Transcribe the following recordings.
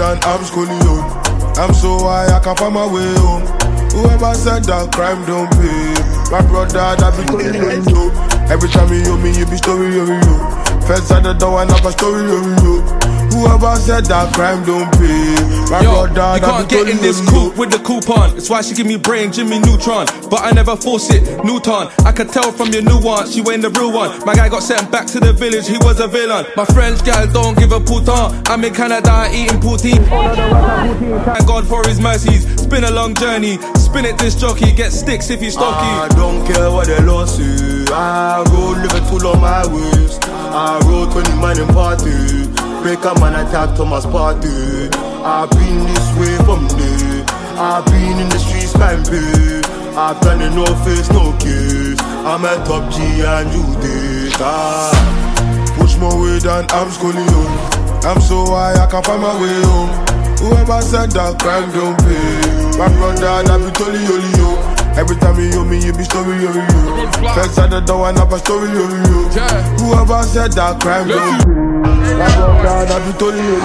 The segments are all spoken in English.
and I'm schooling. I'm so high, I can find my way home. Whoever said that crime don't pay, my brother, that be calling you. Every time you me, you be story of you. First at the door, and have a story of you. Whoever said that crime don't pay, my brother, you can't get in this coupe with the coupon. That's why she give me brain, Jimmy Neutron. But I never force it, Newton. I could tell from your nuance, you ain't the real one. My guy got sent back to the village, he was a villain. My French gal don't give a putain. I'm in Canada eating poutine. Thank God for his mercies. It's been a long journey. Spin it, this jockey, get sticks if you stocky. I don't care what they lost you. I roll, live it full on my waist. I roll 20 man in party. Break a man attack Thomas Party. I've been this way from day. I've been in the streets campaign. I've done it no face, no case. I'm a top G and you data. Push my way down, I'm schooling you. I'm so high, I can find my way home. Whoever said that crime don't pay, my brother, that be totally you. Every time you me, you be story of you. First at the door, and have a story of you. Whoever said that crime don't pay, my brother, that be totally you.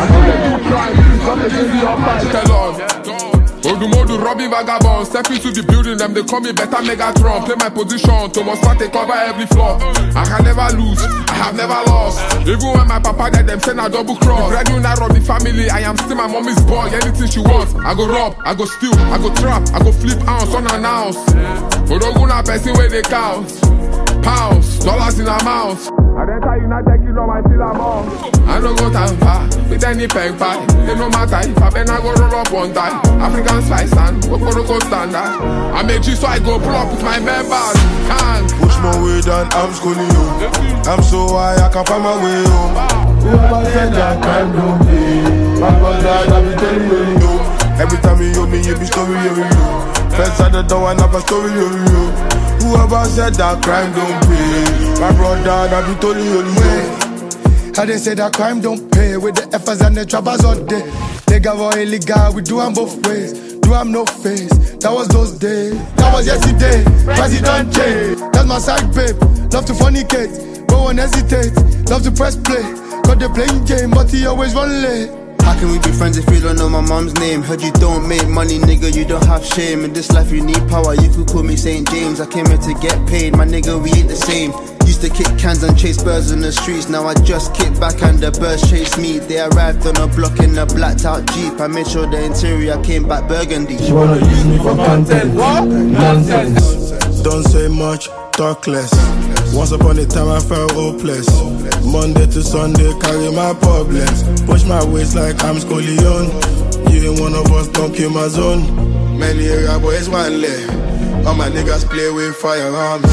Odumodu Robbie Vagabond, step into the building, them they call me better Megatron. Play my position, Thomas Partey cover every floor. I can never lose, I have never lost. Even when my papa dead, them send a double cross. Graduate out of the family, I am still my mommy's boy. Anything she wants, I go rob, I go steal, I go trap, I go flip ounce unannounced. Odoguna person where they count. Pounds, dollars in a mouth. I don't tell you not take it on my feel amount. I don't go time far with any peg pie. It no matter if I been I go roll up one time. African spice and go standard. I make G so I go pull up with my members. Can't push my way down, I'm schooling you. I'm so high, I can find my way home. Whoever said that crime don't pay, my brother, that be telling you. Every time you me, you be story of you. First at the door, and have a story of you. Whoever said that crime don't pay, my brother, that be totally you. I didn't say that crime don't pay. With the efforts and the troubles all day. Legal or illegal, we do them both ways. Do them no face, that was those days. That was yesterday, president change. That's my side babe, love to fornicate, but won't hesitate. Love to press play, got the playing game, but he always run late. How can we be friends if you don't know my mom's name? Heard you don't make money, nigga, you don't have shame. In this life you need power, you could call me St. James. I came here to get paid, my nigga, we ain't the same. Used to kick cans and chase birds in the streets. Now I just kick back and the birds chase me. They arrived on a block in a blacked out Jeep. I made sure the interior came back burgundy. She wanna use me for content, nonsense. Don't say much, talk less. Once upon a time I felt hopeless. Monday to Sunday, carry my problems. Push my waist like I'm Scoleon. You ain't one of us, don't kill my zone. Many area boys one leg. All my niggas play with firearms.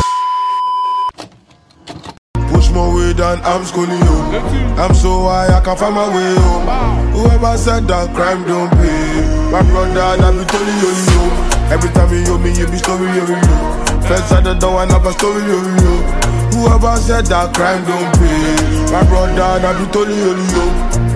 Push my way down, I'm schooling you. I'm so high, I can find my way home. Whoever said that crime don't pay, my brother, that be totally you. Every time you me, you be story of you. First at the door, and have a story of you. Whoever said that crime don't pay, my brother, that be totally you.